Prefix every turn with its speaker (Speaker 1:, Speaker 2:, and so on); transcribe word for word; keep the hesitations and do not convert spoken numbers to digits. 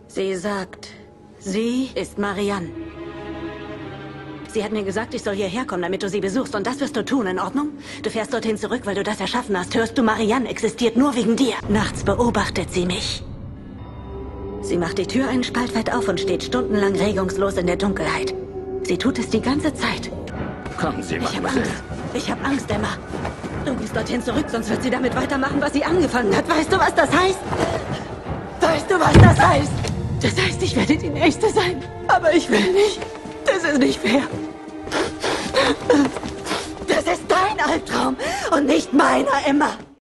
Speaker 1: Sie sagt, sie ist Marianne. Sie hat mir gesagt, ich soll hierher kommen, damit du sie besuchst. Und das wirst du tun, in Ordnung? Du fährst dorthin zurück, weil du das erschaffen hast. Hörst du, Marianne existiert nur wegen dir. Nachts beobachtet sie mich. Sie macht die Tür einen Spalt weit auf und steht stundenlang regungslos in der Dunkelheit. Sie tut es die ganze Zeit.
Speaker 2: Kommen Sie,
Speaker 1: Ich habe
Speaker 2: Mademoiselle.
Speaker 1: Angst. Ich habe Angst, Emma. Du gehst dorthin zurück, sonst wird sie damit weitermachen, was sie angefangen hat. Weißt du, was das heißt? Weißt du, was das heißt? Das heißt, ich werde die Nächste sein. Aber ich will nicht. Das ist nicht fair. Das ist dein Albtraum und nicht meiner, Emma.